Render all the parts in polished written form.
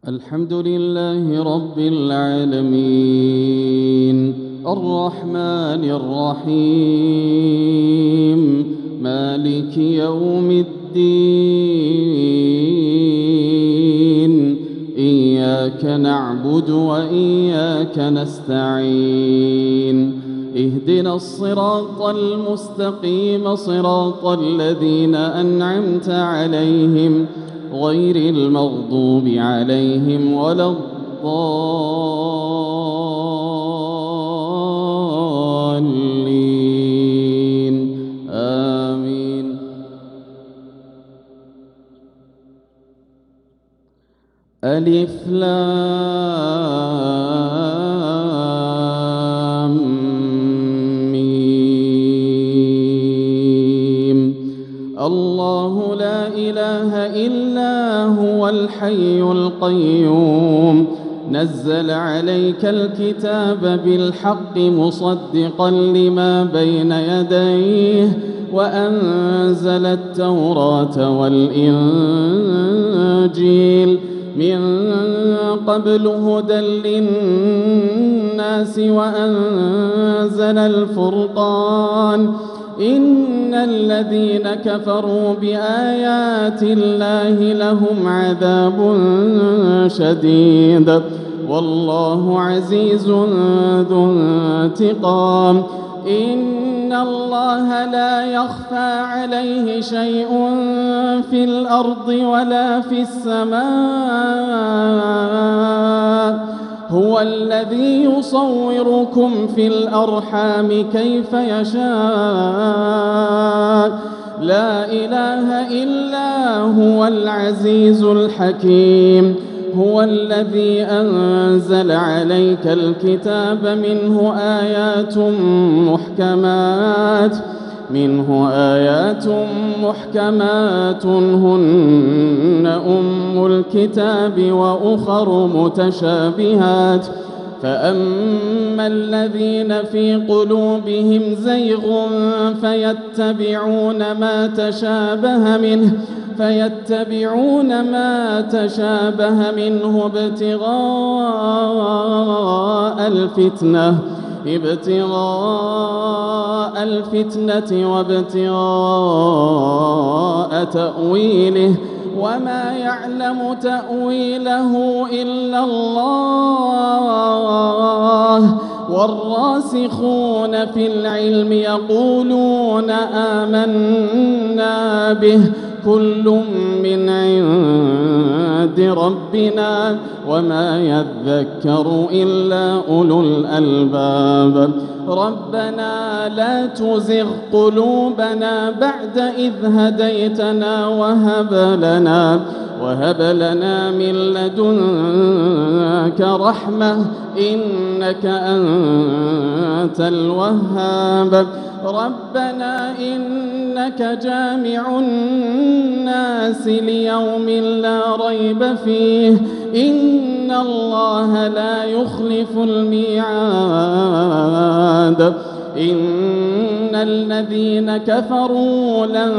الحمد لله رب العالمين الرحمن الرحيم مالك يوم الدين إياك نعبد وإياك نستعين اهدنا الصراط المستقيم صراط الذين أنعمت عليهم غير المغضوب عليهم ولا الضالين آمين. ألف لام ميم الله لا إله إلا هو الحي القيوم نزل عليك الكتاب بالحق مصدقا لما بين يديه وأنزل التوراة والإنجيل من قبل هدى للناس وأنزل الفرقان إن الذين كفروا بآيات الله لهم عذاب شديد والله عزيز ذو انتقام إن الله لا يخفى عليه شيء في الأرض ولا في السماء هو الذي يصوركم في الأرحام كيف يشاء لا إله إلا هو العزيز الحكيم هو الذي أنزل عليك الكتاب منه آيات محكمات هن أم الكتاب وأخر متشابهات فأما الذين في قلوبهم زيغ فيتبعون ما تشابه منه ابتغاء الفتنة وابتغاء تأويله وما يعلم تأويله إلا الله والراسخون في العلم يقولون آمنا به كل من عند ربنا وما يذكر إلا أولو الألباب ربنا لا تزغ قلوبنا بعد إذ هديتنا وهب لنا من لدنك رحمة إنك أنت الوهاب ربنا إنك جامع الناس ليوم لا ريب فيه إن الله لا يخلف الميعاد إن الذين كفروا لن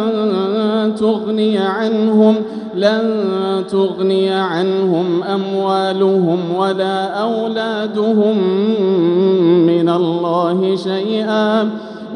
تغني عنهم أموالهم ولا أولادهم من الله شيئا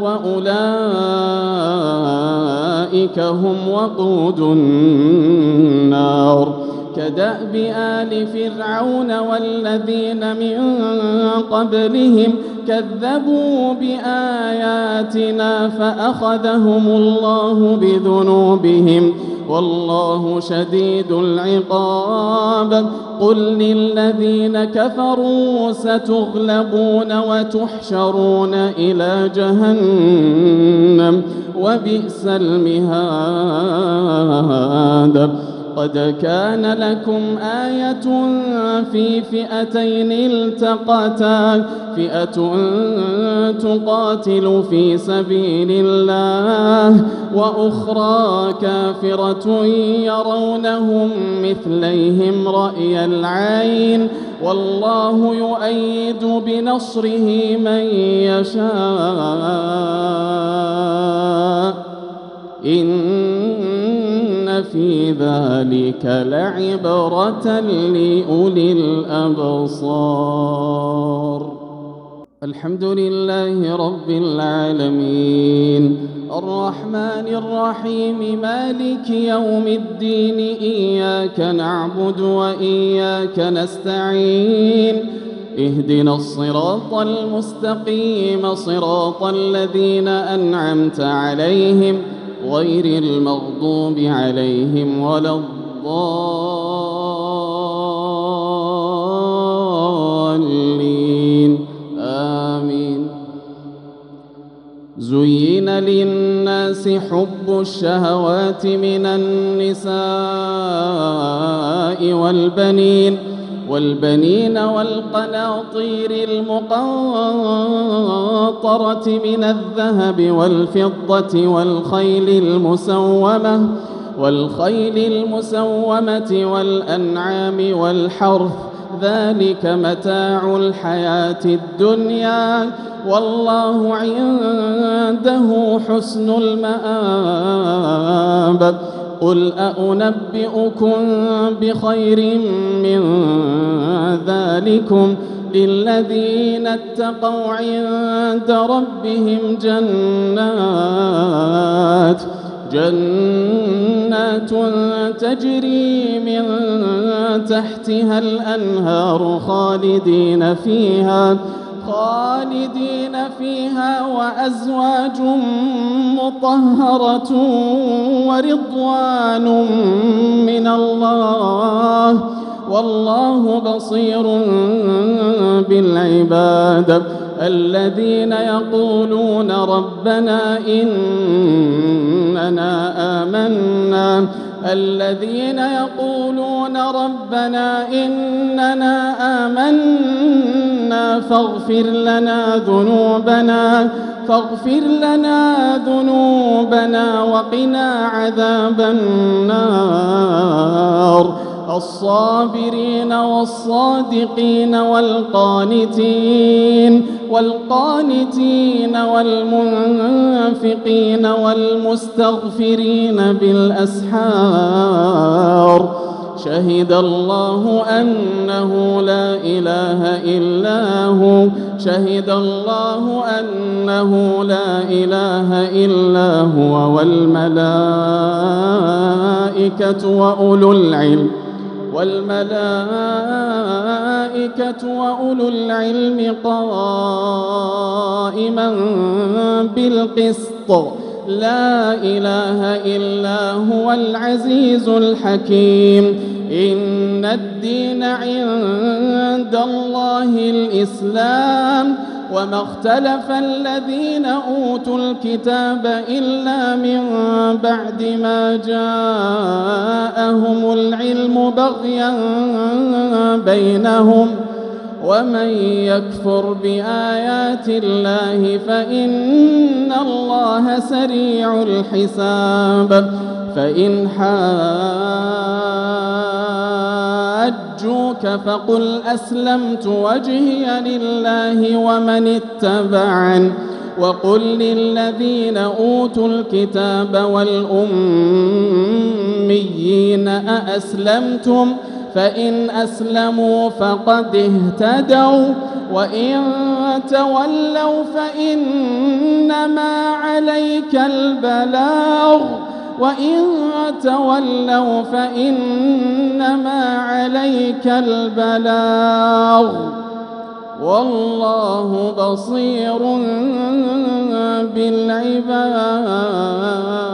وأولئك هم وقود النار كدأب آل فرعون والذين من قبلهم كذبوا بآياتنا فأخذهم الله بذنوبهم والله شديد العقاب قل للذين كفروا ستغلبون وتحشرون إلى جهنم وبئس المهاد قد كان لكم آية في فئتين التقتا فئة تقاتل في سبيل الله وأخرى كافرة يرونهم مثليهم رأي العين والله يؤيد بنصره من يشاء إن إن في ذلك لعبرة لأولي الأبصار. الحمد لله رب العالمين، الرحمن الرحيم، مالك يوم الدين، إياك نعبد وإياك نستعين، اهدنا الصراط المستقيم، صراط الذين أنعمت عليهم غير المغضوب عليهم ولا الضالين، آمين. زين للناس حب الشهوات من النساء والبنين والقناطير المقنطرة من الذهب والفضة والخيل المسومة والأنعام والحرث، ذلك متاع الحياة الدنيا، والله عنده حسن المآب. قل أنبئكم بخير من ذلكم للذين اتقوا عند ربهم جنات تجري من تحتها الأنهار خالدين فيها وأزواج مطهرة ورضوان من الله، والله بصير بالعباد. الذين يقولون ربنا إننا آمنا فاغفر لنا ذنوبنا وقنا عذاب النار. الصابرين والصادقين والقانتين والمنفقين والمستغفرين بالأسحار. شهد الله أنه لا إله إلا هو والملائكة وأولو العلم قائما بالقسط. لا إله إلا هو العزيز الحكيم. إن الدين عند الله الإسلام، وما اختلف الذين أوتوا الكتاب إلا من بعد ما جاءهم العلم بغيا بينهم، ومن يكفر بآيات الله فإن الله سريع الحساب. فإن حاجوك فقل أسلمت وجهي لله ومن اتبعن، وقل للذين أوتوا الكتاب والأميين أأسلمتم؟ فإن أسلموا فقد اهتدوا، وإن تولوا فإنما عليك البلاغ، والله بصير بالعباد.